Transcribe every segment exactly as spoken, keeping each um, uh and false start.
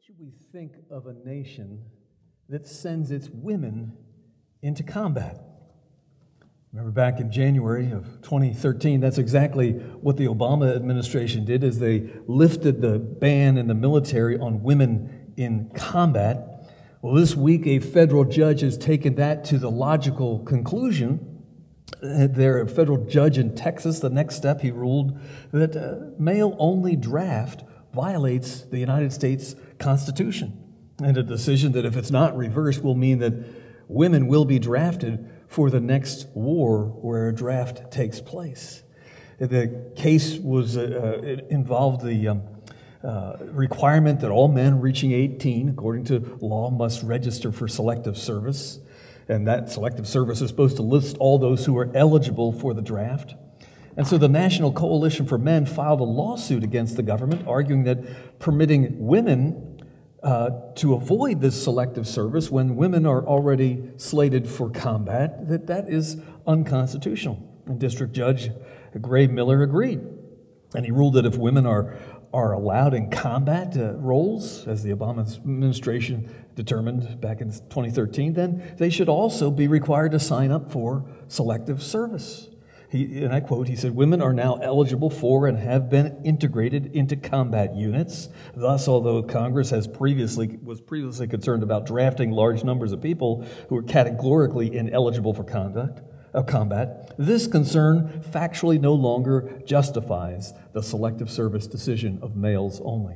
should we think of a nation that sends its women into combat? Remember back in January of twenty thirteen, that's exactly what the Obama administration did, as they lifted the ban in the military on women in combat. Well, this week a federal judge has taken that to the logical conclusion. There, a federal judge in Texas, the next step, he ruled that uh, male-only draft violates the United States Constitution. And a decision that, if it's not reversed, will mean that women will be drafted for the next war where a draft takes place. The case was uh, it involved the um, uh, requirement that all men reaching eighteen, according to law, must register for selective service. And that selective service is supposed to list all those who are eligible for the draft. And so the National Coalition for Men filed a lawsuit against the government, arguing that permitting women uh, to avoid this selective service when women are already slated for combat, that that is unconstitutional. And District Judge Gray Miller agreed. And he ruled that if women are, are allowed in combat uh, roles, as the Obama administration determined back in twenty thirteen, then they should also be required to sign up for selective service. He, and I quote, he said, "Women are now eligible for and have been integrated into combat units. Thus, although Congress has previously was previously concerned about drafting large numbers of people who are categorically ineligible for conduct of combat, this concern factually no longer justifies the selective service decision of males only."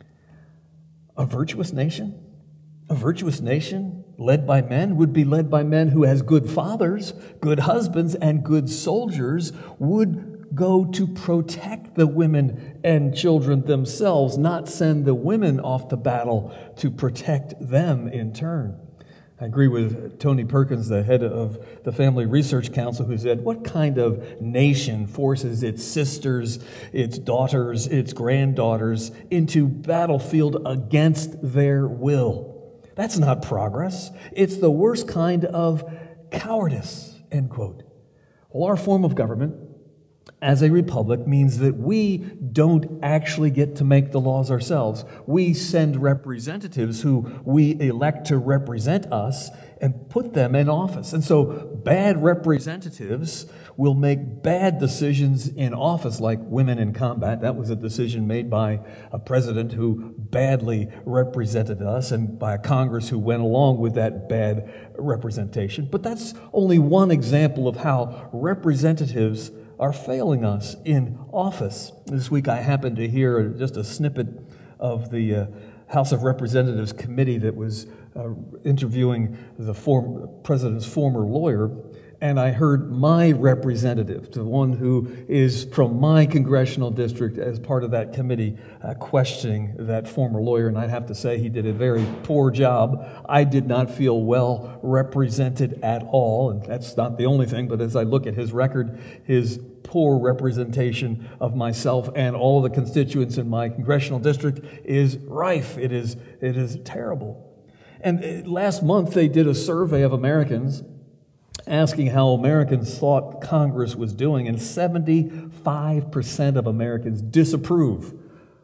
A virtuous nation? A virtuous nation led by men would be led by men who, as good fathers, good husbands, and good soldiers, would go to protect the women and children themselves, not send the women off to battle to protect them in turn. I agree with Tony Perkins, the head of the Family Research Council, who said, "What kind of nation forces its sisters, its daughters, its granddaughters into battlefield against their will? That's not progress. It's the worst kind of cowardice," end quote. Well, our form of government as a republic means that we don't actually get to make the laws ourselves. We send representatives who we elect to represent us and put them in office. And so bad representatives will make bad decisions in office, like women in combat. That was a decision made by a president who badly represented us, and by a Congress who went along with that bad representation. But that's only one example of how representatives are failing us in office. This week I happened to hear just a snippet of the uh, House of Representatives committee that was uh, interviewing the form, president's former lawyer, and I heard my representative, the one who is from my congressional district, as part of that committee, uh, questioning that former lawyer, and I'd have to say he did a very poor job. I did not feel well represented at all, and that's not the only thing, but as I look at his record, his poor representation of myself and all the constituents in my congressional district is rife. It is, it is terrible. And last month they did a survey of Americans asking how Americans thought Congress was doing, and seventy-five percent of Americans disapprove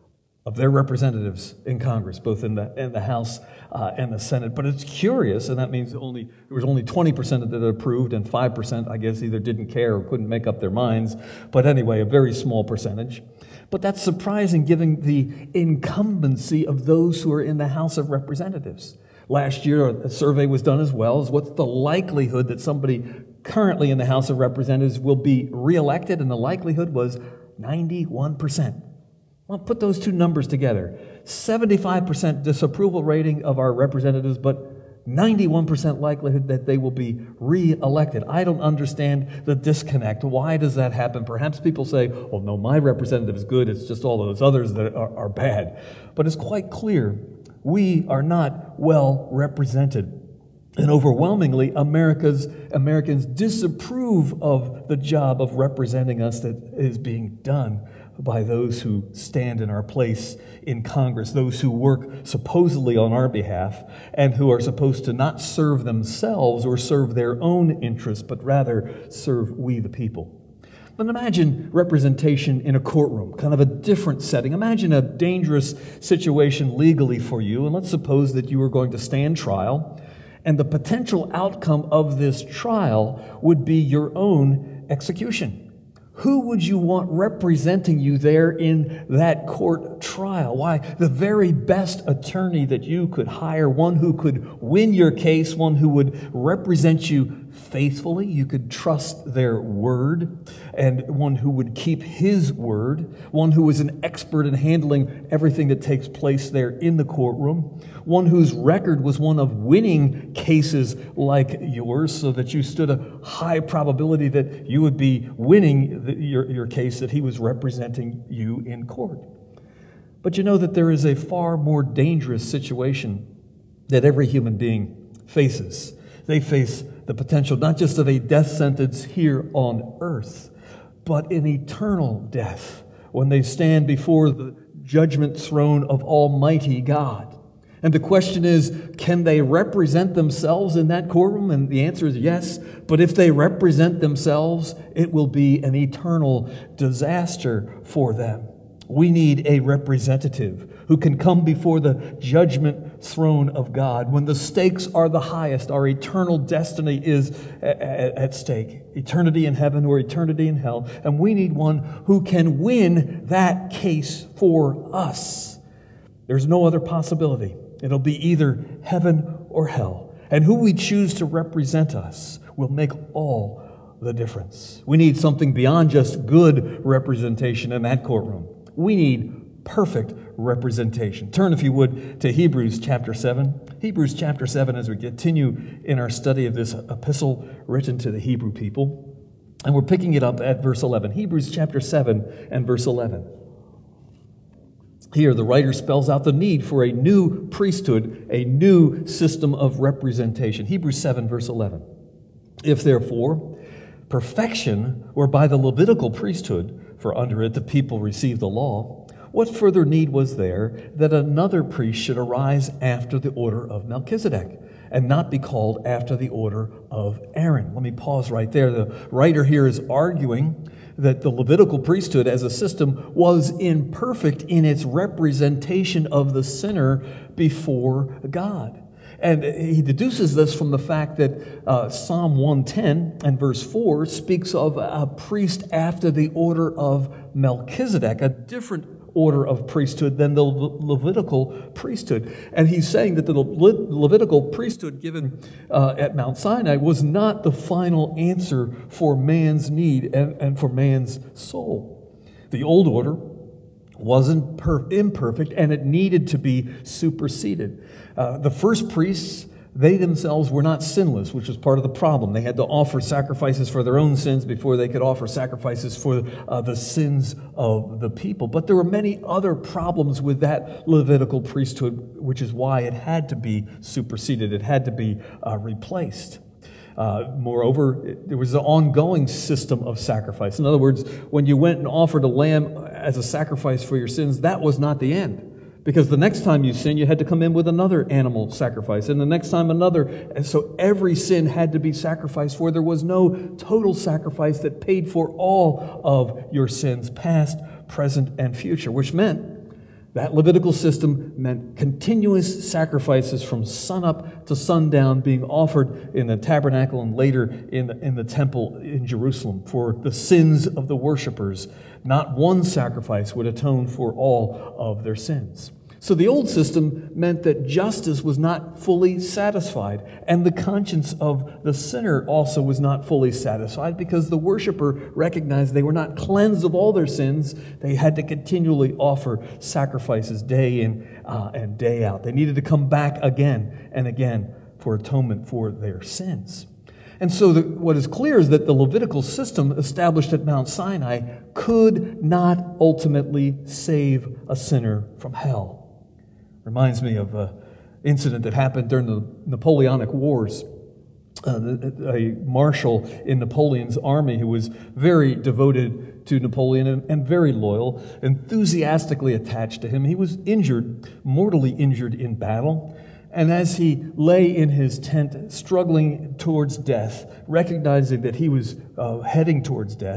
of their representatives in Congress, both in the in the House uh, and the Senate. But it's curious, and that means only there was only twenty percent that approved, and five percent, I guess, either didn't care or couldn't make up their minds. But anyway, a very small percentage. But that's surprising given the incumbency of those who are in the House of Representatives. Last year, a survey was done as well as what's the likelihood that somebody currently in the House of Representatives will be reelected, and the likelihood was ninety-one percent. Well, put those two numbers together. seventy-five percent disapproval rating of our representatives, but ninety-one percent likelihood that they will be re-elected. I don't understand the disconnect. Why does that happen? Perhaps people say, "Oh, no, my representative is good. It's just all those others that are, are bad." But it's quite clear we are not well represented. And overwhelmingly, America's Americans disapprove of the job of representing us that is being done by those who stand in our place in Congress, those who work supposedly on our behalf and who are supposed to not serve themselves or serve their own interests, but rather serve we the people. But imagine representation in a courtroom, kind of a different setting. Imagine a dangerous situation legally for you, and let's suppose that you were going to stand trial, and the potential outcome of this trial would be your own execution. Who would you want representing you there in that court trial? Why, the very best attorney that you could hire, one who could win your case, one who would represent you faithfully, you could trust their word, and one who would keep his word, one who was an expert in handling everything that takes place there in the courtroom, one whose record was one of winning cases like yours, so that you stood a high probability that you would be winning the, your, your case, that he was representing you in court. But you know that there is a far more dangerous situation that every human being faces. They face the potential not just of a death sentence here on earth, but an eternal death when they stand before the judgment throne of Almighty God. And the question is, can they represent themselves in that courtroom? And the answer is yes. But if they represent themselves, it will be an eternal disaster for them. We need a representative who can come before the judgment throne of God when the stakes are the highest. Our eternal destiny is at stake. Eternity in heaven or eternity in hell. And we need one who can win that case for us. There's no other possibility. It'll be either heaven or hell. And who we choose to represent us will make all the difference. We need something beyond just good representation in that courtroom. We need perfect representation. Turn, if you would, to Hebrews chapter seven. Hebrews chapter seven, as we continue in our study of this epistle written to the Hebrew people. And we're picking it up at verse eleven. Hebrews chapter seven and verse eleven. Here, the writer spells out the need for a new priesthood, a new system of representation. Hebrews seven, verse eleven. If, therefore, perfection were by the Levitical priesthood, for under it the people received the law, what further need was there that another priest should arise after the order of Melchizedek, and not be called after the order of Aaron? Let me pause right there. The writer here is arguing that the Levitical priesthood as a system was imperfect in its representation of the sinner before God. And he deduces this from the fact that uh, Psalm one ten and verse four speaks of a priest after the order of Melchizedek, a different order of priesthood than the Le- Levitical priesthood. And he's saying that the Le- Levitical priesthood given uh, at Mount Sinai was not the final answer for man's need and, and for man's soul. The old order wasn't per- imperfect, and it needed to be superseded. Uh, the first priests, they themselves were not sinless, which was part of the problem. They had to offer sacrifices for their own sins before they could offer sacrifices for uh, the sins of the people. But there were many other problems with that Levitical priesthood, which is why it had to be superseded. It had to be uh, replaced. Uh, moreover, it, there was an ongoing system of sacrifice. In other words, when you went and offered a lamb as a sacrifice for your sins, that was not the end. Because the next time you sin, you had to come in with another animal sacrifice, and the next time another. And so every sin had to be sacrificed for. There was no total sacrifice that paid for all of your sins, past, present, and future, which meant that Levitical system meant continuous sacrifices from sunup to sundown being offered in the tabernacle and later in the, in the temple in Jerusalem for the sins of the worshipers. Not one sacrifice would atone for all of their sins. So the old system meant that justice was not fully satisfied, and the conscience of the sinner also was not fully satisfied, because the worshiper recognized they were not cleansed of all their sins. They had to continually offer sacrifices day in uh, and day out. They needed to come back again and again for atonement for their sins. And so the, what is clear is that the Levitical system established at Mount Sinai could not ultimately save a sinner from hell. Reminds me of an incident that happened during the Napoleonic Wars. Uh, a marshal in Napoleon's army who was very devoted to Napoleon and, and very loyal, enthusiastically attached to him. He was injured, mortally injured in battle. And as he lay in his tent, struggling towards death, recognizing that he was uh, heading towards death,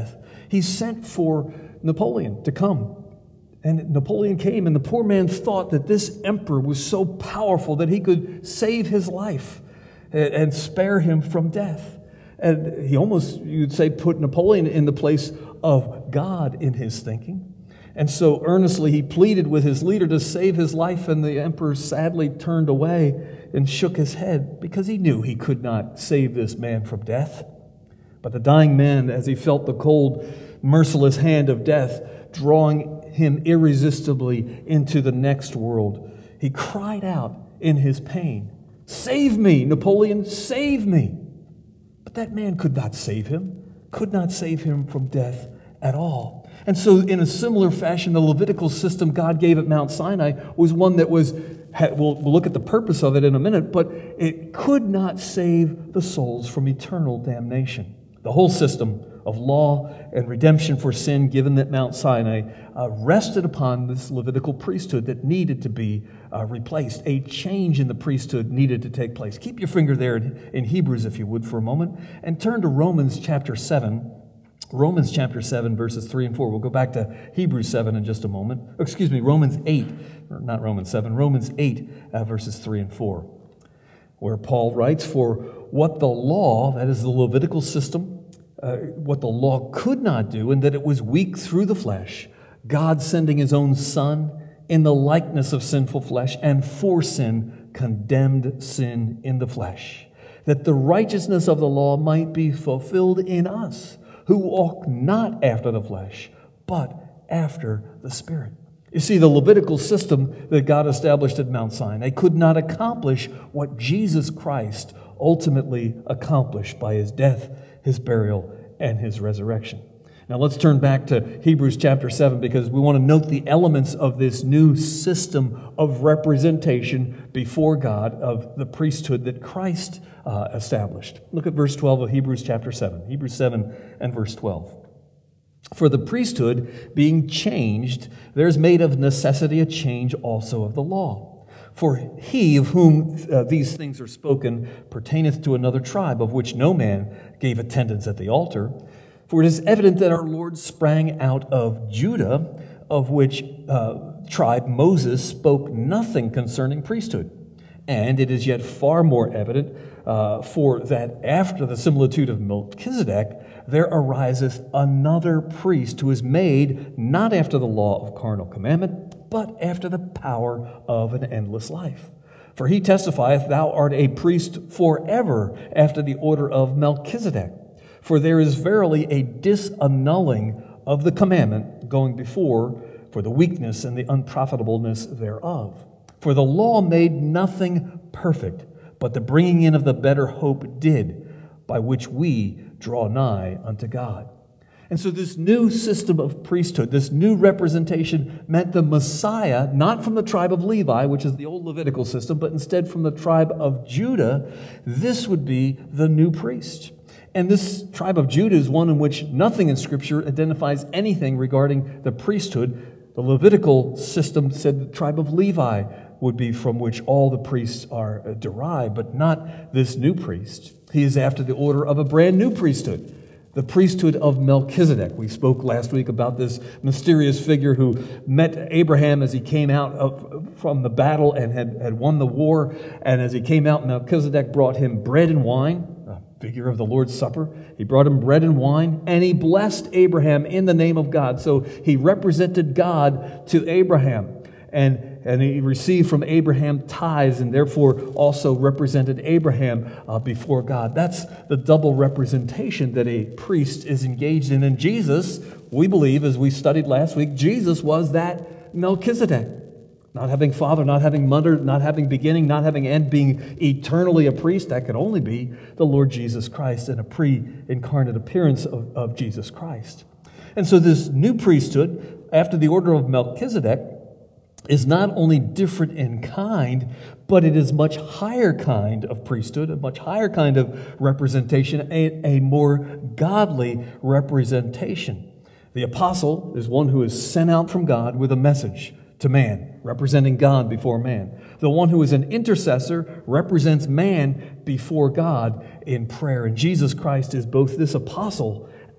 He sent for Napoleon to come. And Napoleon came, and the poor man thought that this emperor was so powerful that he could save his life and, and spare him from death. And he almost, you'd say, put Napoleon in the place of God in his thinking. And so earnestly he pleaded with his leader to save his life, and the emperor sadly turned away and shook his head because he knew he could not save this man from death. But the dying man, as he felt the cold, merciless hand of death drawing him irresistibly into the next world, he cried out in his pain, "Save me, Napoleon, save me!" But that man could not save him, could not save him from death at all. And so in a similar fashion, the Levitical system God gave at Mount Sinai was one that was, we'll look at the purpose of it in a minute, but it could not save the souls from eternal damnation. The whole system of law and redemption for sin given at Mount Sinai uh, rested upon this Levitical priesthood that needed to be uh, replaced. A change in the priesthood needed to take place. Keep your finger there in, in Hebrews, if you would, for a moment, and turn to Romans chapter seven. Romans chapter seven, verses three and four. We'll go back to Hebrews seven in just a moment. Excuse me, Romans eight, or not Romans seven, Romans eight, uh, verses three and four, where Paul writes, "For what the law," that is the Levitical system, Uh, what the law could not do, and that it was weak through the flesh, God sending his own Son in the likeness of sinful flesh, and for sin condemned sin in the flesh, that the righteousness of the law might be fulfilled in us, who walk not after the flesh, but after the Spirit. You see, the Levitical system that God established at Mount Sinai could not accomplish what Jesus Christ ultimately accomplished by his death, his burial, and his resurrection. Now let's turn back to Hebrews chapter seven, because we want to note the elements of this new system of representation before God of the priesthood that Christ uh, established. Look at verse twelve of Hebrews chapter seven. Hebrews seven and verse twelve. "For the priesthood being changed, there is made of necessity a change also of the law. For he of whom uh, these things are spoken pertaineth to another tribe, of which no man gave attendance at the altar. For it is evident that our Lord sprang out of Judah, of which uh, tribe Moses spoke nothing concerning priesthood. And it is yet far more evident, uh, for that after the similitude of Melchizedek, there ariseth another priest who is made not after the law of carnal commandment, but after the power of an endless life. For he testifieth, Thou art a priest forever after the order of Melchizedek. For there is verily a disannulling of the commandment going before, for the weakness and the unprofitableness thereof. For the law made nothing perfect, but the bringing in of the better hope did, by which we draw nigh unto God." And so this new system of priesthood, this new representation, meant the Messiah, not from the tribe of Levi, which is the old Levitical system, but instead from the tribe of Judah. This would be the new priest. And this tribe of Judah is one in which nothing in Scripture identifies anything regarding the priesthood. The Levitical system said the tribe of Levi would be from which all the priests are derived, but not this new priest. He is after the order of a brand new priesthood, the priesthood of Melchizedek. We spoke last week about this mysterious figure who met Abraham as he came out of, from the battle and had, had won the war. And as he came out, Melchizedek brought him bread and wine, a figure of the Lord's Supper. He brought him bread and wine, and he blessed Abraham in the name of God. So he represented God to Abraham. And And he received from Abraham tithes, and therefore also represented Abraham uh, before God. That's the double representation that a priest is engaged in. And Jesus, we believe, as we studied last week, Jesus was that Melchizedek. Not having father, not having mother, not having beginning, not having end, being eternally a priest, that could only be the Lord Jesus Christ and a pre-incarnate appearance of, of Jesus Christ. And so this new priesthood, after the order of Melchizedek, is not only different in kind, but it is much higher kind of priesthood, a much higher kind of representation, a, a more godly representation. The apostle is one who is sent out from God with a message to man, representing God before man. The one who is an intercessor represents man before God in prayer. And Jesus Christ is both this apostle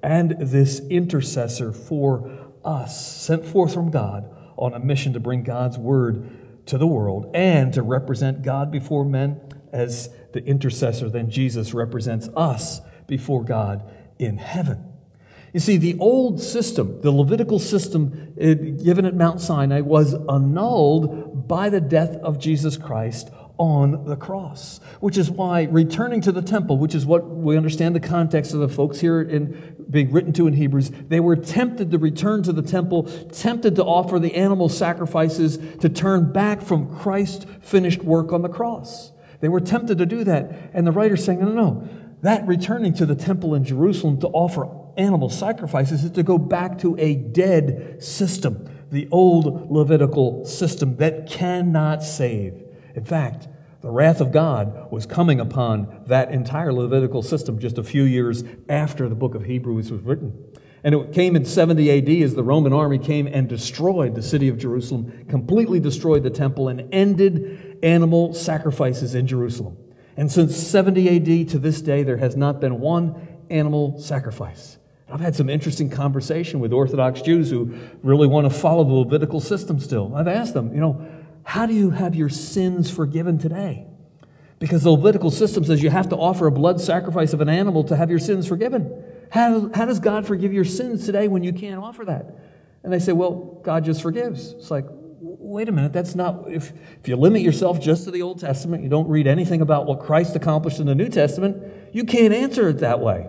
and this intercessor for us, sent forth from God on a mission to bring God's word to the world and to represent God before men as the intercessor. Then Jesus represents us before God in heaven. You see, the old system, the Levitical system given at Mount Sinai, was annulled by the death of Jesus Christ on the cross, which is why returning to the temple, which is what we understand the context of the folks here in being written to in Hebrews, they were tempted to return to the temple, tempted to offer the animal sacrifices, to turn back from Christ's finished work on the cross. They were tempted to do that, and the writer's saying, no, no, no, that returning to the temple in Jerusalem to offer animal sacrifices is to go back to a dead system, the old Levitical system that cannot save. In fact, the wrath of God was coming upon that entire Levitical system just a few years after the book of Hebrews was written. And it came in seventy A D as the Roman army came and destroyed the city of Jerusalem, completely destroyed the temple, and ended animal sacrifices in Jerusalem. And since seventy A D to this day, there has not been one animal sacrifice. I've had some interesting conversation with Orthodox Jews who really want to follow the Levitical system still. I've asked them, you know, how do you have your sins forgiven today? Because the Levitical system says you have to offer a blood sacrifice of an animal to have your sins forgiven. How, how does God forgive your sins today when you can't offer that? And they say, well, God just forgives. It's like, wait a minute, that's not, if, if you limit yourself just to the Old Testament, you don't read anything about what Christ accomplished in the New Testament, you can't answer it that way.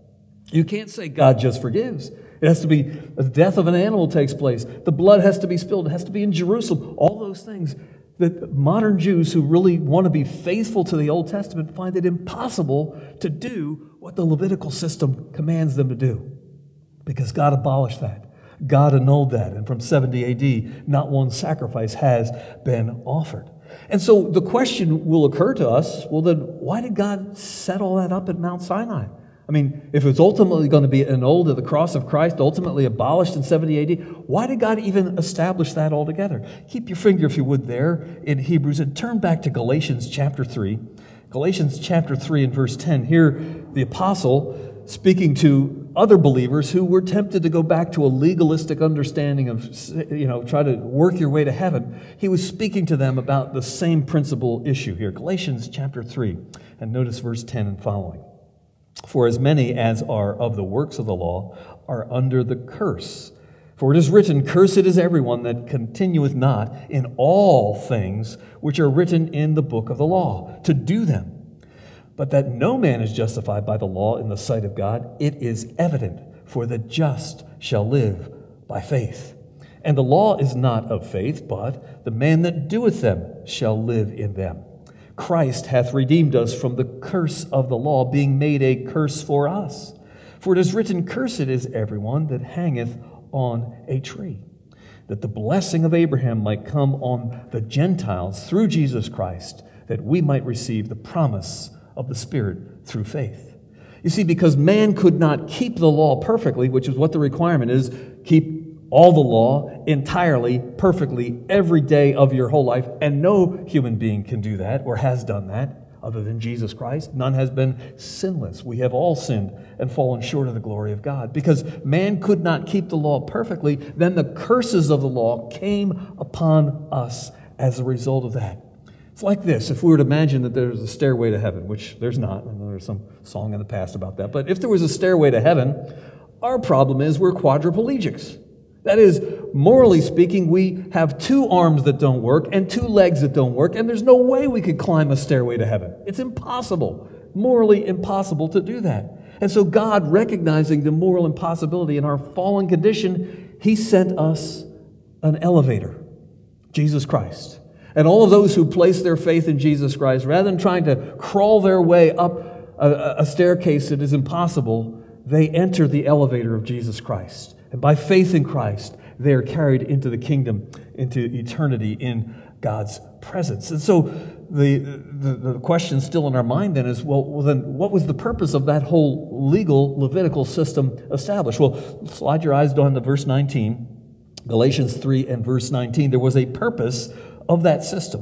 You can't say God just forgives. It has to be, the death of an animal takes place. The blood has to be spilled. It has to be in Jerusalem. All those things that modern Jews who really want to be faithful to the Old Testament find it impossible to do what the Levitical system commands them to do. Because God abolished that. God annulled that. And from seventy A D, not one sacrifice has been offered. And so the question will occur to us, well then, why did God set all that up at Mount Sinai? I mean, if it's ultimately going to be annulled at the cross of Christ, ultimately abolished in seventy A D, why did God even establish that altogether? Keep your finger, if you would, there in Hebrews and turn back to Galatians chapter three. Galatians chapter three and verse ten. Here, the apostle speaking to other believers who were tempted to go back to a legalistic understanding of, you know, try to work your way to heaven. He was speaking to them about the same principal issue here. Galatians chapter three, and notice verse ten and following. For as many as are of the works of the law are under the curse. For it is written, cursed is everyone that continueth not in all things which are written in the book of the law, to do them. But that no man is justified by the law in the sight of God, it is evident, for the just shall live by faith. And the law is not of faith, but the man that doeth them shall live in them. Christ hath redeemed us from the curse of the law, being made a curse for us. For it is written, cursed is everyone that hangeth on a tree, that the blessing of Abraham might come on the Gentiles through Jesus Christ, that we might receive the promise of the Spirit through faith. You see, because man could not keep the law perfectly, which is what the requirement is, keep all the law entirely, perfectly, every day of your whole life. And no human being can do that or has done that other than Jesus Christ. None has been sinless. We have all sinned and fallen short of the glory of God. Because man could not keep the law perfectly, then the curses of the law came upon us as a result of that. It's like this. If we were to imagine that there's a stairway to heaven, which there's not. I know there's some song in the past about that. But if there was a stairway to heaven, our problem is we're quadriplegics. That is, morally speaking, we have two arms that don't work and two legs that don't work, and there's no way we could climb a stairway to heaven. It's impossible, morally impossible to do that. And so God, recognizing the moral impossibility in our fallen condition, He sent us an elevator, Jesus Christ. And all of those who place their faith in Jesus Christ, rather than trying to crawl their way up a, a staircase that is impossible, they enter the elevator of Jesus Christ. And by faith in Christ, they are carried into the kingdom, into eternity in God's presence. And so the, the, the question still in our mind then is, well, well, then what was the purpose of that whole legal Levitical system established? Well, slide your eyes down to verse nineteen, Galatians three and verse nineteen. There was a purpose of that system.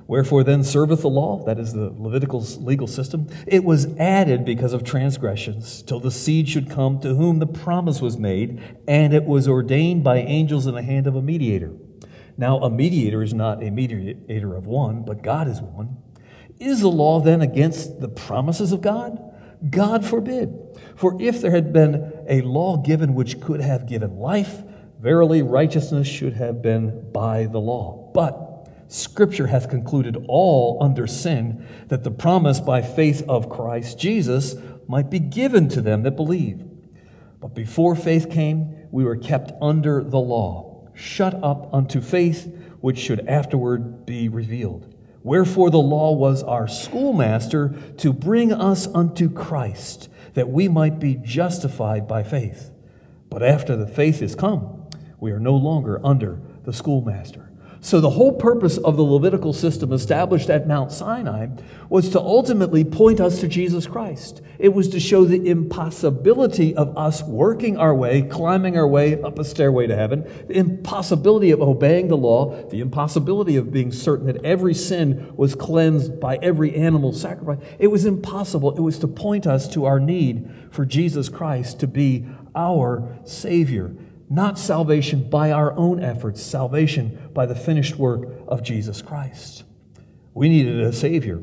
Wherefore then serveth the law, that is the Levitical legal system. It was added because of transgressions, till the seed should come to whom the promise was made, and it was ordained by angels in the hand of a mediator. Now a mediator is not a mediator of one, but God is one. Is the law then against the promises of God? God forbid. For if there had been a law given which could have given life, verily righteousness should have been by the law. But Scripture hath concluded all under sin, that the promise by faith of Christ Jesus might be given to them that believe. But before faith came, we were kept under the law, shut up unto faith, which should afterward be revealed. Wherefore the law was our schoolmaster to bring us unto Christ, that we might be justified by faith. But after the faith is come, we are no longer under the schoolmaster. So the whole purpose of the Levitical system established at Mount Sinai was to ultimately point us to Jesus Christ. It was to show the impossibility of us working our way, climbing our way up a stairway to heaven, the impossibility of obeying the law, the impossibility of being certain that every sin was cleansed by every animal sacrifice. It was impossible. It was to point us to our need for Jesus Christ to be our Savior. Not salvation by our own efforts, salvation by the finished work of Jesus Christ. We needed a Savior,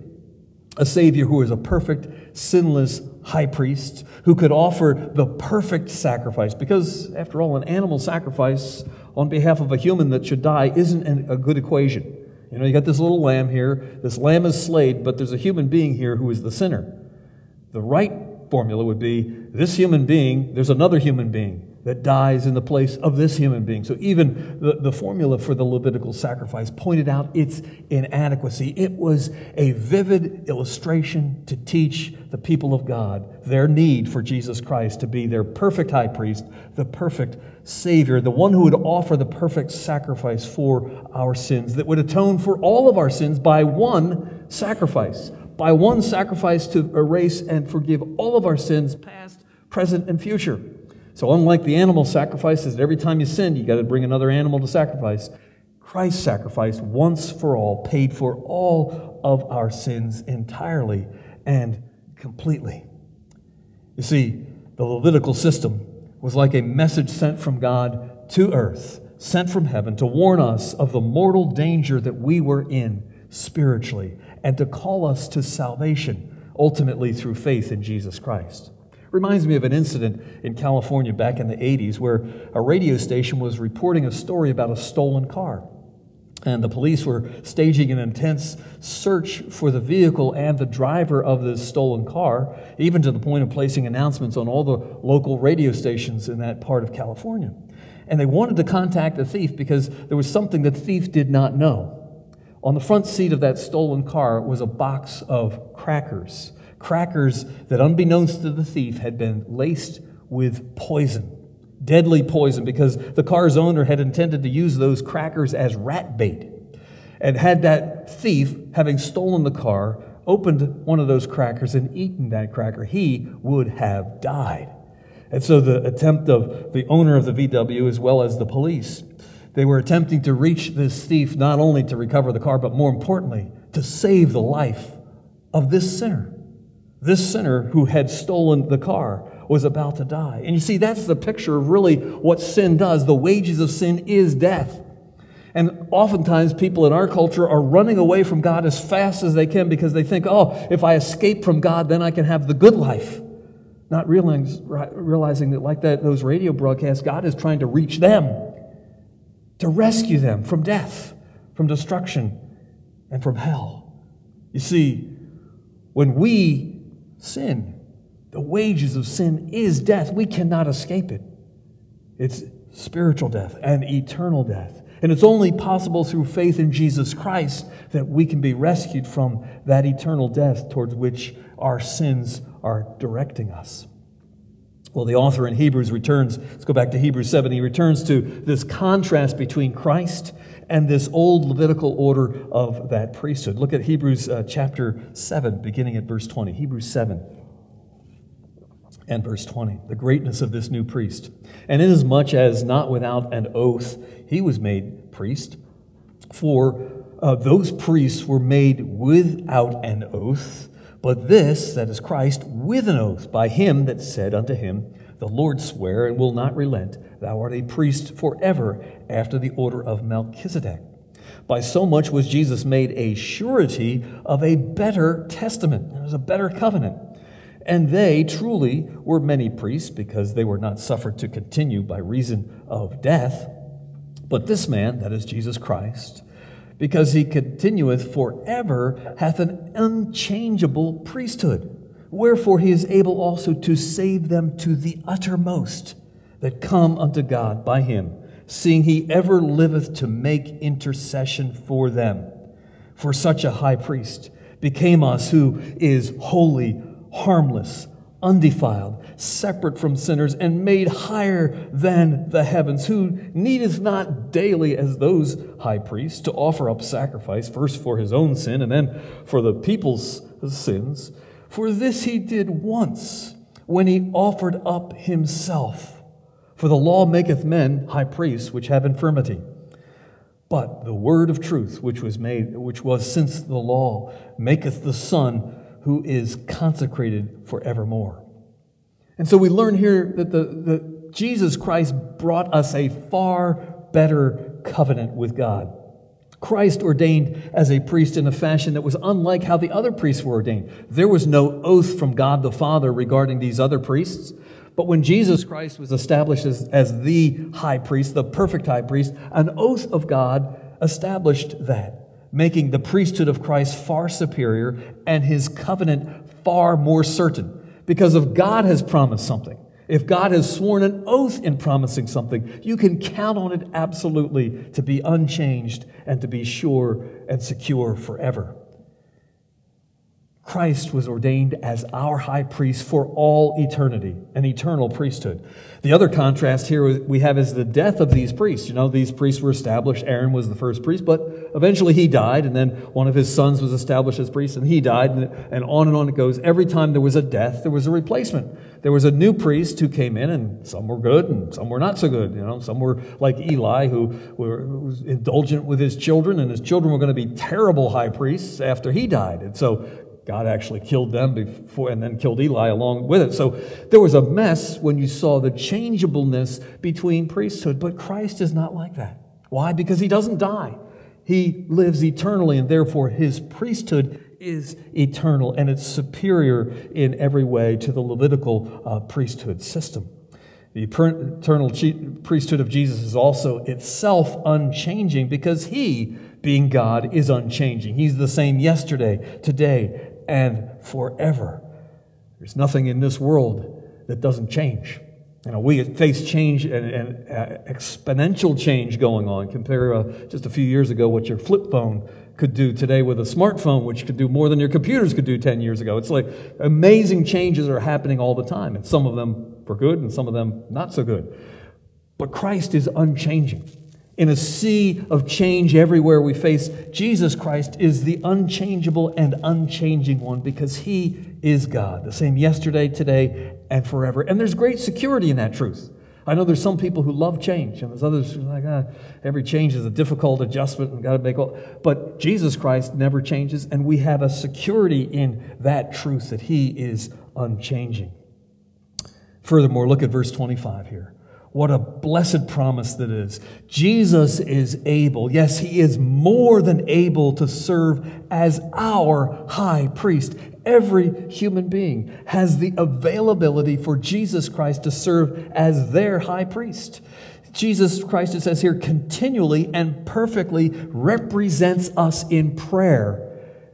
a Savior who is a perfect, sinless high priest, who could offer the perfect sacrifice. Because, after all, an animal sacrifice on behalf of a human that should die isn't a good equation. You know, you got this little lamb here, this lamb is slayed, but there's a human being here who is the sinner. The right formula would be, this human being, there's another human being that dies in the place of this human being. So even the, the formula for the Levitical sacrifice pointed out its inadequacy. It was a vivid illustration to teach the people of God their need for Jesus Christ to be their perfect high priest, the perfect Savior, the one who would offer the perfect sacrifice for our sins, that would atone for all of our sins by one sacrifice, by one sacrifice to erase and forgive all of our sins, past, present, and future. So unlike the animal sacrifices, that every time you sin, you got to bring another animal to sacrifice, Christ's sacrifice once for all paid for all of our sins entirely and completely. You see, the Levitical system was like a message sent from God to earth, sent from heaven to warn us of the mortal danger that we were in spiritually and to call us to salvation, ultimately through faith in Jesus Christ. Reminds me of an incident in California back in the eighties where a radio station was reporting a story about a stolen car. And the police were staging an intense search for the vehicle and the driver of this stolen car, even to the point of placing announcements on all the local radio stations in that part of California. And they wanted to contact the thief because there was something that the thief did not know. On the front seat of that stolen car was a box of crackers. Crackers that, unbeknownst to the thief, had been laced with poison, deadly poison, because the car's owner had intended to use those crackers as rat bait. And had that thief, having stolen the car, opened one of those crackers and eaten that cracker, he would have died. And so the attempt of the owner of the V W as well as the police, they were attempting to reach this thief not only to recover the car, but more importantly, to save the life of this sinner. This sinner who had stolen the car was about to die. And you see, that's the picture of really what sin does. The wages of sin is death. And oftentimes people in our culture are running away from God as fast as they can because they think, oh, if I escape from God, then I can have the good life. Not realizing, realizing that like that, those radio broadcasts, God is trying to reach them, to rescue them from death, from destruction, and from hell. You see, when we sin, the wages of sin is death. We cannot escape it. It's spiritual death and eternal death. And it's only possible through faith in Jesus Christ that we can be rescued from that eternal death towards which our sins are directing us. Well, the author in Hebrews returns, let's go back to Hebrews seven, he returns to this contrast between Christ and this old Levitical order of that priesthood. Look at Hebrews uh, chapter seven, beginning at verse twenty. Hebrews seven and verse twenty. The greatness of this new priest. And inasmuch as not without an oath he was made priest for uh, those priests were made without an oath, but this, that is Christ, with an oath, by him that said unto him, the Lord sware and will not relent, thou art a priest forever after the order of Melchizedek. By so much was Jesus made a surety of a better testament. There was a better covenant. And they truly were many priests, because they were not suffered to continue by reason of death. But this man, that is Jesus Christ, because he continueth forever, hath an unchangeable priesthood. Wherefore he is able also to save them to the uttermost that come unto God by him, seeing he ever liveth to make intercession for them. For such a high priest became us, who is holy, harmless, undefiled, separate from sinners, and made higher than the heavens, who needeth not daily, as those high priests, to offer up sacrifice, first for his own sin, and then for the people's sins. For this he did once, when he offered up himself. For the law maketh men high priests which have infirmity. But the word of truth, which was made, which was since the law, maketh the Son, who is consecrated forevermore. And so we learn here that the, the Jesus Christ brought us a far better covenant with God. Christ ordained as a priest in a fashion that was unlike how the other priests were ordained. There was no oath from God the Father regarding these other priests. But when Jesus Christ was established as, as the high priest, the perfect high priest, an oath of God established that, making the priesthood of Christ far superior and his covenant far more certain. Because if God has promised something, if God has sworn an oath in promising something, you can count on it absolutely to be unchanged and to be sure and secure forever. Christ was ordained as our high priest for all eternity, an eternal priesthood. The other contrast here we have is the death of these priests. You know, these priests were established. Aaron was the first priest, but eventually he died, and then one of his sons was established as priest, and he died, and, and on and on it goes. Every time there was a death, there was a replacement. There was a new priest who came in, and some were good, and some were not so good. You know, some were like Eli, who, were, who was indulgent with his children, and his children were going to be terrible high priests after he died. And so God actually killed them before, and then killed Eli along with it. So there was a mess when you saw the changeableness between priesthood. But Christ is not like that. Why? Because he doesn't die. He lives eternally, and therefore his priesthood is eternal, and it's superior in every way to the Levitical uh, priesthood system. The eternal priesthood of Jesus is also itself unchanging, because he, being God, is unchanging. He's the same yesterday, today, and forever. There's nothing in this world that doesn't change. You know, we face change and, and uh, exponential change going on. Compare uh, just a few years ago what your flip phone could do today with a smartphone, which could do more than your computers could do ten years ago. It's like amazing changes are happening all the time, and some of them for good and some of them not so good. But Christ is unchanging. In a sea of change everywhere we face, Jesus Christ is the unchangeable and unchanging one, because he is God, the same yesterday, today, and forever. And there's great security in that truth. I know there's some people who love change, and there's others who are like, ah, every change is a difficult adjustment and got to make all. But Jesus Christ never changes, and we have a security in that truth that he is unchanging. Furthermore, look at verse twenty-five here. What a blessed promise that is. Jesus is able, yes, he is more than able to serve as our high priest. Every human being has the availability for Jesus Christ to serve as their high priest. Jesus Christ, it says here, continually and perfectly represents us in prayer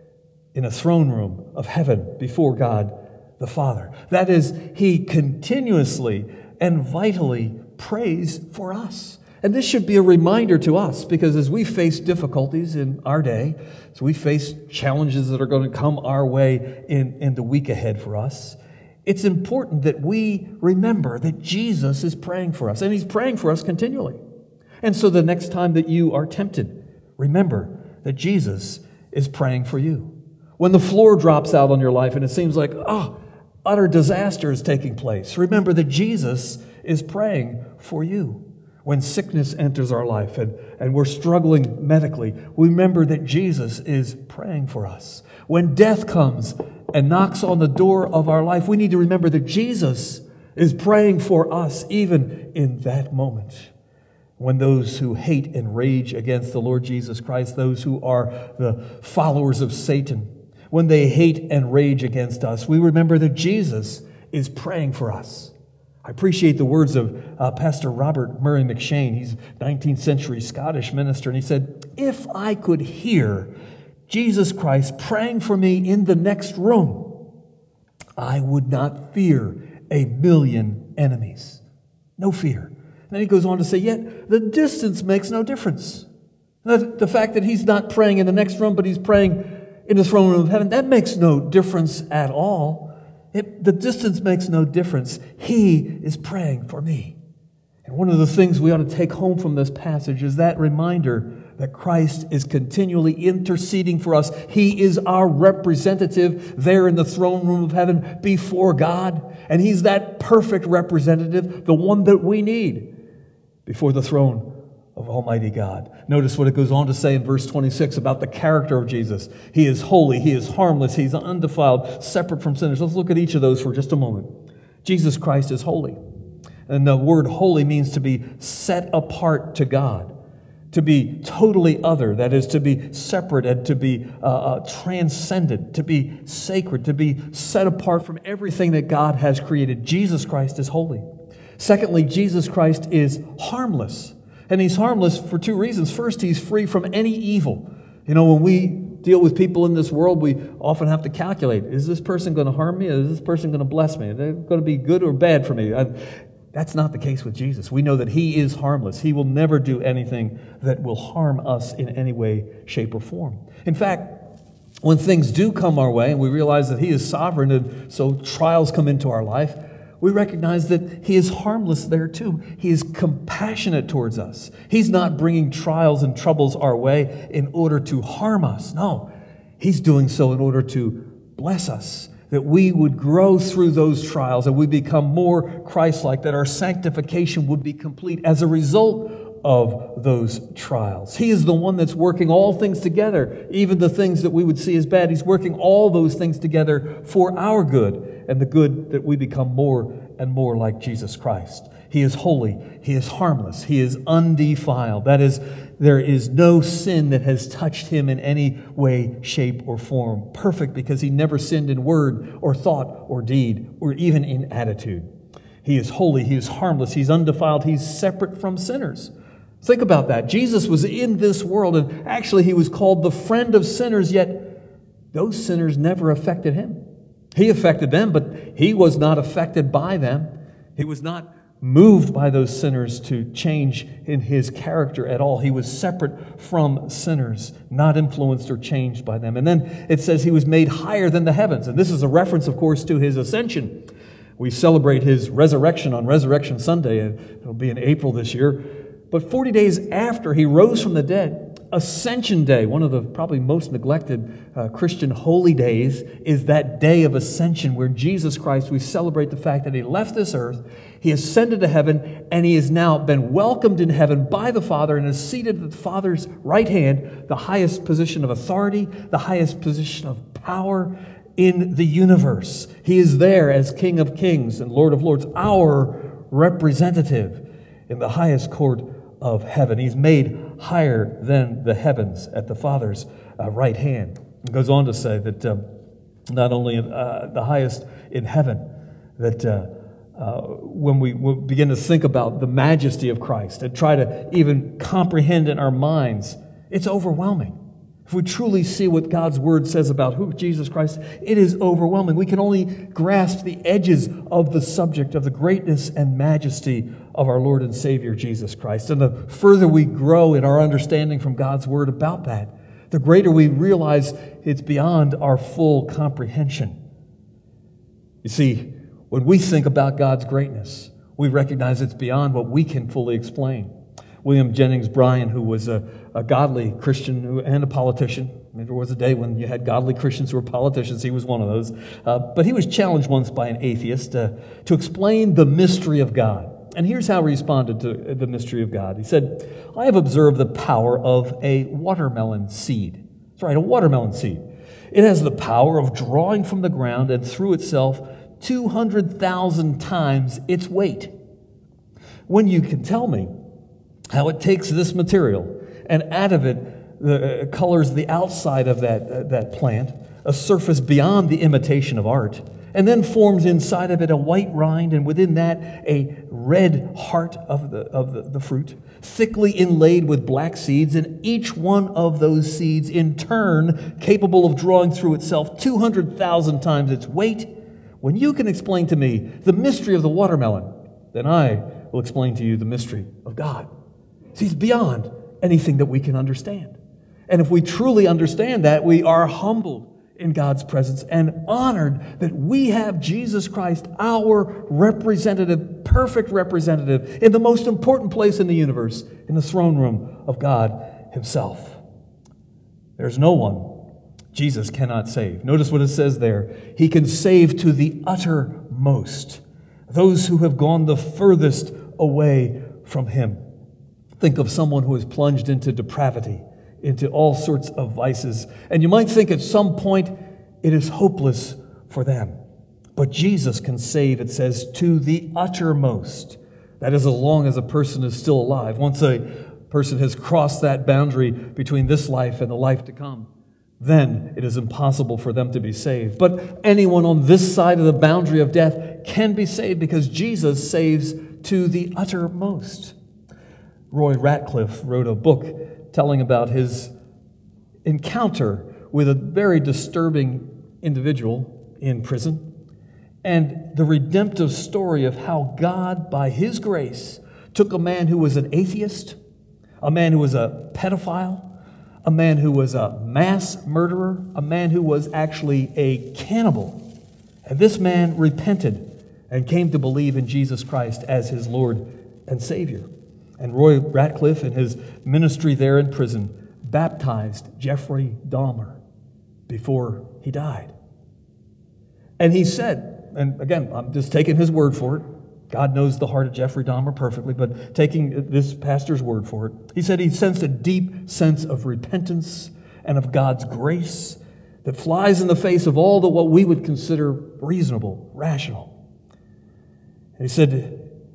in a throne room of heaven before God the Father. That is, he continuously and vitally prays for us. And this should be a reminder to us, because as we face difficulties in our day, as we face challenges that are going to come our way in, in the week ahead for us, it's important that we remember that Jesus is praying for us, and he's praying for us continually. And so the next time that you are tempted, remember that Jesus is praying for you. When the floor drops out on your life and it seems like, oh, utter disaster is taking place, remember that Jesus is praying for you. when sickness enters our life and, and we're struggling medically, we remember that Jesus is praying for us. When death comes and knocks on the door of our life, we need to remember that Jesus is praying for us even in that moment. When those who hate and rage against the Lord Jesus Christ, those who are the followers of Satan, when they hate and rage against us, we remember that Jesus is praying for us. I appreciate the words of uh, Pastor Robert Murray McShane. He's a nineteenth century Scottish minister, and he said, "If I could hear Jesus Christ praying for me in the next room, I would not fear a million enemies." No fear. And then he goes on to say, yet the distance makes no difference. The, the fact that he's not praying in the next room, but he's praying in the throne room of heaven, that makes no difference at all. It, the distance makes no difference. He is praying for me. And one of the things we ought to take home from this passage is that reminder that Christ is continually interceding for us. He is our representative there in the throne room of heaven before God. And He's that perfect representative, the one that we need before the throne of Almighty God. Notice what it goes on to say in verse twenty-six about the character of Jesus. He is holy, He is harmless, He's undefiled, separate from sinners. Let's look at each of those for just a moment. Jesus Christ is holy. And the word holy means to be set apart to God, to be totally other, that is, to be separate and to be uh, uh, transcendent, to be sacred, to be set apart from everything that God has created. Jesus Christ is holy. Secondly, Jesus Christ is harmless. And He's harmless for two reasons. First, He's free from any evil. You know, when we deal with people in this world, we often have to calculate, is this person going to harm me? Is this person going to bless me? Are they going to be good or bad for me? I, that's not the case with Jesus. We know that He is harmless. He will never do anything that will harm us in any way, shape, or form. In fact, when things do come our way and we realize that He is sovereign and so trials come into our life, we recognize that He is harmless there too. He is compassionate towards us. He's not bringing trials and troubles our way in order to harm us. No, He's doing so in order to bless us, that we would grow through those trials and we become more Christ-like, that our sanctification would be complete as a result of those trials. He is the one that's working all things together, even the things that we would see as bad. He's working all those things together for our good and the good that we become more and more like Jesus Christ. He is holy. He is harmless. He is undefiled. That is, there is no sin that has touched Him in any way, shape, or form. Perfect, because He never sinned in word or thought or deed or even in attitude. He is holy. He is harmless. He's undefiled. He's separate from sinners. Think about that. Jesus was in this world, and actually He was called the friend of sinners, yet those sinners never affected Him. He affected them, but He was not affected by them. He was not moved by those sinners to change in His character at all. He was separate from sinners, not influenced or changed by them. And then it says He was made higher than the heavens. And this is a reference, of course, to His ascension. We celebrate His resurrection on Resurrection Sunday, and it'll be in April this year. But forty days after He rose from the dead, Ascension Day, one of the probably most neglected uh, Christian holy days, is that day of ascension where Jesus Christ, we celebrate the fact that He left this earth, He ascended to heaven, and He has now been welcomed in heaven by the Father and is seated at the Father's right hand, the highest position of authority, the highest position of power in the universe. He is there as King of Kings and Lord of Lords, our representative in the highest court of heaven. He's made higher than the heavens at the Father's uh, right hand. It goes on to say that um, not only uh, the highest in heaven, that uh, uh, when we begin to think about the majesty of Christ and try to even comprehend in our minds, it's overwhelming. If we truly see what God's Word says about who Jesus Christ, it is overwhelming. We can only grasp the edges of the subject of the greatness and majesty of our Lord and Savior Jesus Christ. And the further we grow in our understanding from God's Word about that, the greater we realize it's beyond our full comprehension. You see, when we think about God's greatness, we recognize it's beyond what we can fully explain. William Jennings Bryan, who was a, a godly Christian and a politician. There was a day when you had godly Christians who were politicians. He was one of those. Uh, but he was challenged once by an atheist uh, to explain the mystery of God. And here's how he responded to the mystery of God. He said, I have observed the power of a watermelon seed. That's right, a watermelon seed. It has the power of drawing from the ground and through itself two hundred thousand times its weight. When you can tell me how it takes this material and out of it the, uh, colors the outside of that, uh, that plant, a surface beyond the imitation of art, and then forms inside of it a white rind, and within that a red heart of the, of the, the fruit, thickly inlaid with black seeds, and each one of those seeds in turn capable of drawing through itself two hundred thousand times its weight. When you can explain to me the mystery of the watermelon, then I will explain to you the mystery of God. See, it's beyond anything that we can understand. And if we truly understand that, we are humbled in God's presence and honored that we have Jesus Christ, our representative, perfect representative, in the most important place in the universe, in the throne room of God Himself. There's no one Jesus cannot save. Notice what it says there. He can save to the uttermost, those who have gone the furthest away from Him. Think of someone who is plunged into depravity, into all sorts of vices. And you might think at some point it is hopeless for them. But Jesus can save, it says, to the uttermost. That is, as long as a person is still alive. Once a person has crossed that boundary between this life and the life to come, then it is impossible for them to be saved. But anyone on this side of the boundary of death can be saved because Jesus saves to the uttermost. Roy Ratcliffe wrote a book telling about his encounter with a very disturbing individual in prison and the redemptive story of how God, by His grace, took a man who was an atheist, a man who was a pedophile, a man who was a mass murderer, a man who was actually a cannibal. And this man repented and came to believe in Jesus Christ as his Lord and Savior. And Roy Ratcliffe, in his ministry there in prison, baptized Jeffrey Dahmer before he died. And he said, and again, I'm just taking his word for it. God knows the heart of Jeffrey Dahmer perfectly, but taking this pastor's word for it, he said he sensed a deep sense of repentance and of God's grace that flies in the face of all the what we would consider reasonable, rational. And he said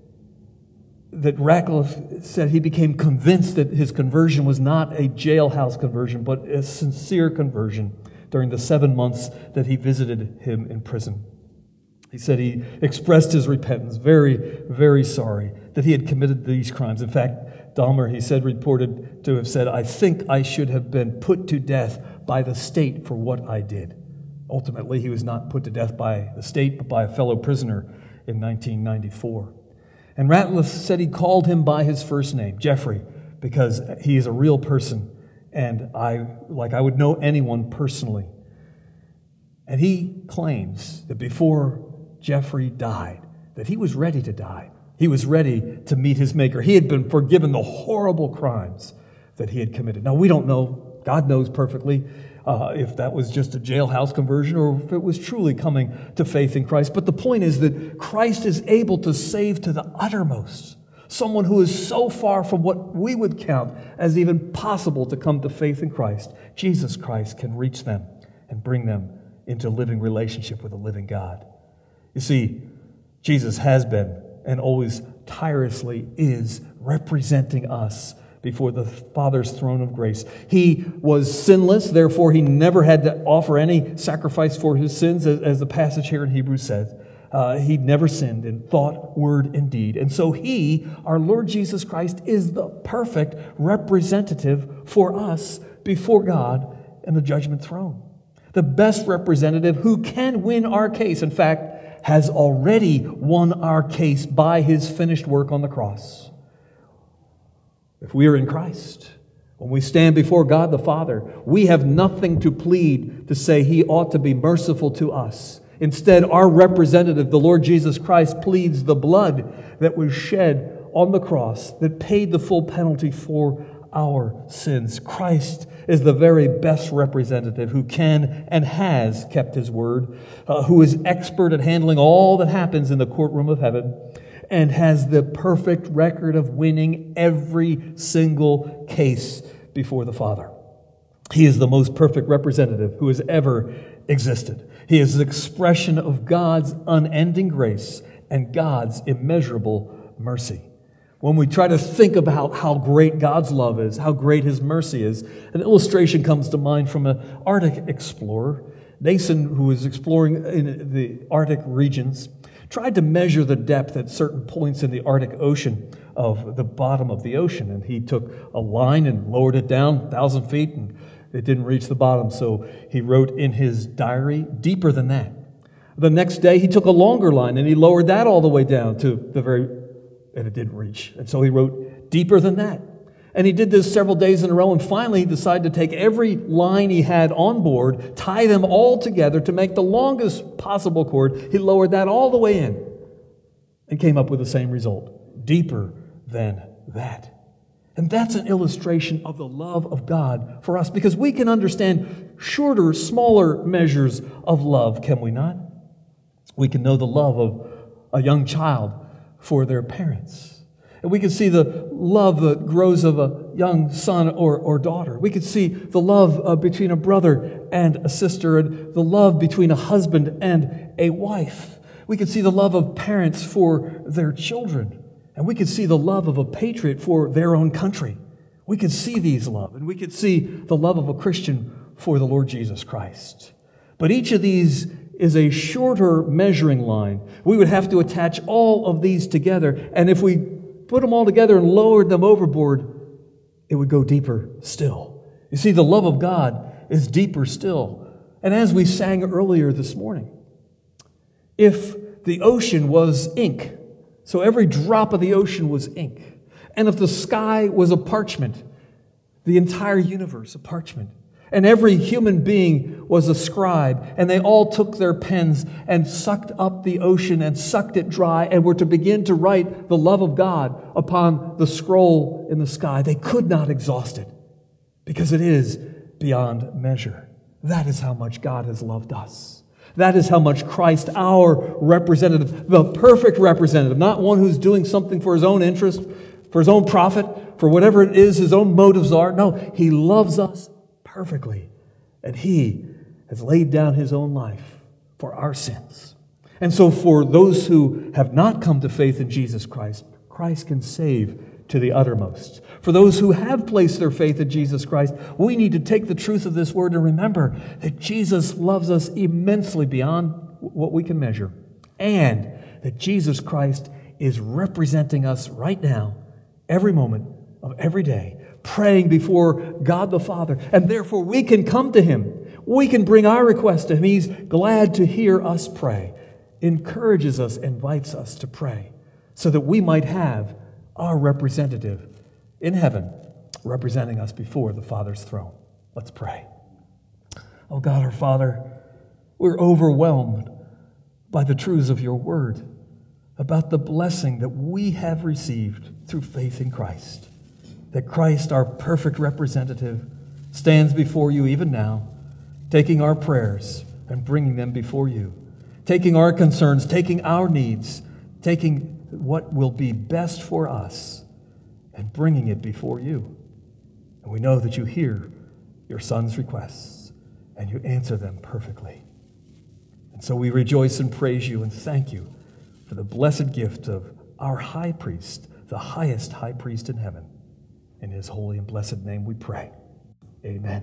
that Ratcliffe said he became convinced that his conversion was not a jailhouse conversion, but a sincere conversion during the seven months that he visited him in prison. He said he expressed his repentance, very, very sorry that he had committed these crimes. In fact, Dahmer, he said, reported to have said, I think I should have been put to death by the state for what I did. Ultimately, he was not put to death by the state, but by a fellow prisoner in nineteen ninety-four. And Ratcliffe said he called him by his first name, Jeffrey, because he is a real person, and I, like I would know anyone personally. And he claims that before Jeffrey died, that he was ready to die. He was ready to meet his Maker. He had been forgiven the horrible crimes that he had committed. Now, we don't know, God knows perfectly, uh, if that was just a jailhouse conversion or if it was truly coming to faith in Christ. But the point is that Christ is able to save to the uttermost someone who is so far from what we would count as even possible to come to faith in Christ. Jesus Christ can reach them and bring them into living relationship with a living God. You see, Jesus has been and always tirelessly is representing us before the Father's throne of grace. He was sinless, therefore he never had to offer any sacrifice for his sins, as, as the passage here in Hebrews says. Uh, he never sinned in thought, word, and deed. And so he, our Lord Jesus Christ, is the perfect representative for us before God and the judgment throne. The best representative who can win our case. In fact, has already won our case by his finished work on the cross. If we are in Christ, when we stand before God the Father, we have nothing to plead to say He ought to be merciful to us. Instead, our representative, the Lord Jesus Christ, pleads the blood that was shed on the cross, that paid the full penalty for our sins. Christ is the very best representative who can and has kept His word, uh, who is expert at handling all that happens in the courtroom of heaven, and has the perfect record of winning every single case before the Father. He is the most perfect representative who has ever existed. He is the expression of God's unending grace and God's immeasurable mercy. When we try to think about how great God's love is, how great His mercy is, an illustration comes to mind from an Arctic explorer. Nason, who was exploring in the Arctic regions, tried to measure the depth at certain points in the Arctic Ocean of the bottom of the ocean. And he took a line and lowered it down a thousand feet, and it didn't reach the bottom. So he wrote in his diary, deeper than that. The next day, he took a longer line and he lowered that all the way down to the very, and it didn't reach. And so he wrote, deeper than that. And he did this several days in a row, and finally he decided to take every line he had on board, tie them all together to make the longest possible cord. He lowered that all the way in and came up with the same result, deeper than that. And that's an illustration of the love of God for us, because we can understand shorter, smaller measures of love, can we not? We can know the love of a young child for their parents. And we can see the love that grows of a young son or, or daughter. We can see the love uh, between a brother and a sister, and the love between a husband and a wife. We can see the love of parents for their children. And we can see the love of a patriot for their own country. We can see these love, and we can see the love of a Christian for the Lord Jesus Christ. But each of these is a shorter measuring line. We would have to attach all of these together, and if we put them all together and lowered them overboard, it would go deeper still. You see, the love of God is deeper still. And as we sang earlier this morning, if the ocean was ink, so every drop of the ocean was ink, and if the sky was a parchment, the entire universe a parchment, and every human being was a scribe, and they all took their pens and sucked up the ocean and sucked it dry and were to begin to write the love of God upon the scroll in the sky, they could not exhaust it, because it is beyond measure. That is how much God has loved us. That is how much Christ, our representative, the perfect representative, not one who's doing something for his own interest, for his own profit, for whatever it is his own motives are. No, He loves us perfectly. And He has laid down His own life for our sins. And so for those who have not come to faith in Jesus Christ, Christ can save to the uttermost. For those who have placed their faith in Jesus Christ, we need to take the truth of this word and remember that Jesus loves us immensely beyond what we can measure, and that Jesus Christ is representing us right now, every moment of every day, praying before God the Father, and therefore we can come to Him. We can bring our request to Him. He's glad to hear us pray, encourages us, invites us to pray, so that we might have our representative in heaven representing us before the Father's throne. Let's pray. Oh God, our Father, we're overwhelmed by the truths of Your word about the blessing that we have received through faith in Christ. That Christ, our perfect representative, stands before You even now, taking our prayers and bringing them before You, taking our concerns, taking our needs, taking what will be best for us and bringing it before You. And we know that You hear Your Son's requests and You answer them perfectly. And so we rejoice and praise You and thank You for the blessed gift of our high priest, the highest high priest in heaven. In His holy and blessed name we pray. Amen.